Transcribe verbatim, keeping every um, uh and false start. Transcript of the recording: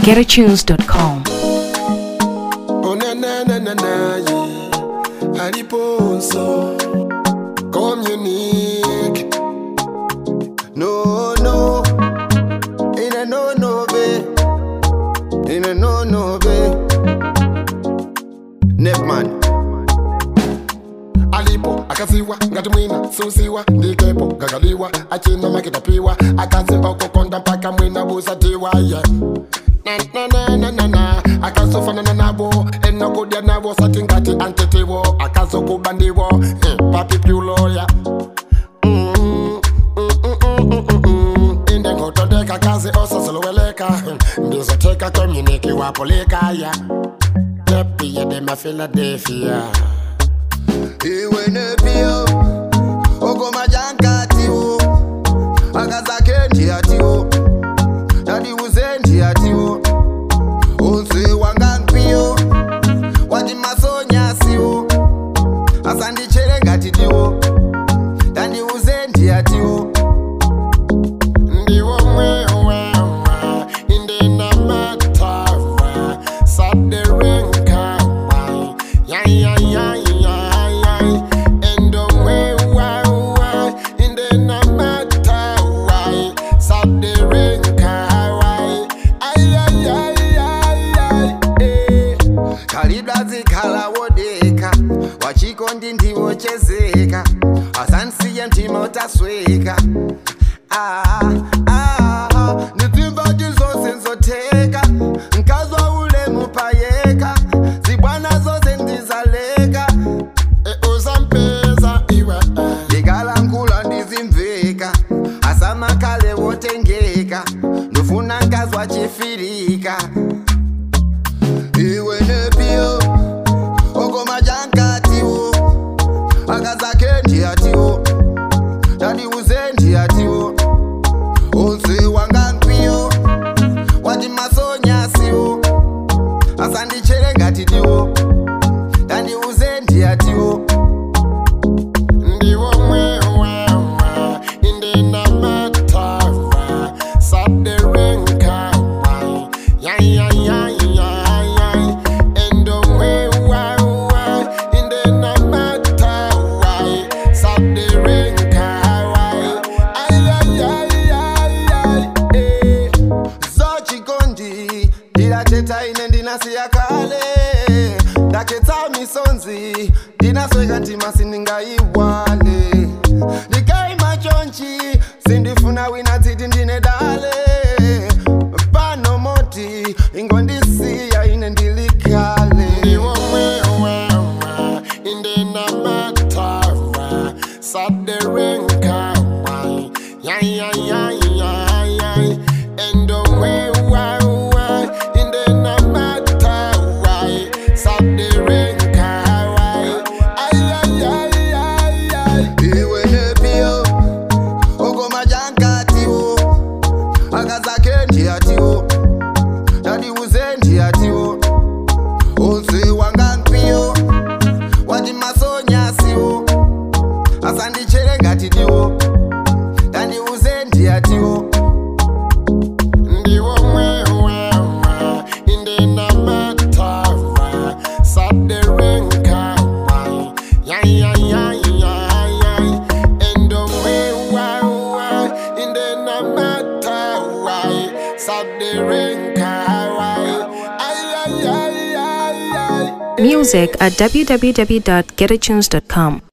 get a tunes dot com. Oh na na na na na yeah. Aliponso communique. No no, in a no no be, in a no no be. Nepman. Alipo akasiwa ngati mwina susiwa ndikepo gagaliwa achina makitapiwa akasipa ukokonda mpaka mwina busatiwa yeah. Na na na na na na akasofana na nabo enokudia nabo satingati antetiwo akasokubandiwo hmm. Papi piuloya mm mm mm mm mm inde ngotondeka kazi osasoloweleka hmm. Ndizoteka community wapoleka ya Tepi ya dema Philadelphia Iwe nepio Oko majankati wo Akazake njiati wo Dadi uze njiati wo Unsi wangankpio Wadi masonya si wo Asandi chere ngatiti wo Dadi uze njiati wo Ndiwo mwe wa wa Inde na matawa Sade renka wa Ya ya ya ya Wachikondi ndiwo chezeka Asansiya ntima utasweka Ah, ah, nitimba jizose nzoteka Nkazwa ule mupayeka Zibwana zose ndizaleka E uzampeza iwe Ligala nkula ndizimveka Asama kale wotengeka Nufuna nkazwa chifirika Iwe nepio Oko majankati wo Akazake njiati wo Dadi uze njiati wo Unsi wangankpio Wadi masonya si wo Asandi chere ngatiti wo Dadi uze njiati wo Ndiwo mwe wa wa Inde na matawa Sade renka wa Ya ya ya ya Siya kale Daketa misonzi Dinasweka ntima sininga iwale Dikai machonchi Sindifuna wina titi ndine dale Pano moti Ingondisi ya ine ndilikale Ndiwo mwe wa wa Inde na matawa Sade renka wa Ya ya ya ya ya Endo mwe wa Asandi chere ngatiti wo Dani uze njiati wo Ndiwo mwe wa wa Inde na matawa Sade renka wa Ya ya ya ya ya Endo mwe wa wa Inde na matawa Sade renka wa Ay ay ay ay ay Music at w w w dot get a tunes dot com.